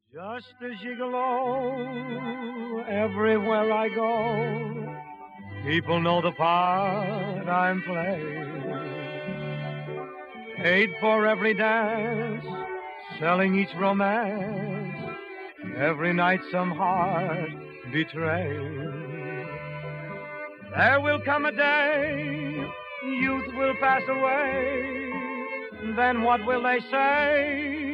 Just a gigolo, everywhere I go, people know the part I'm playing. Paid for every dance, selling each romance, every night some heart betraying. There will come a day, youth will pass away, then what will they say?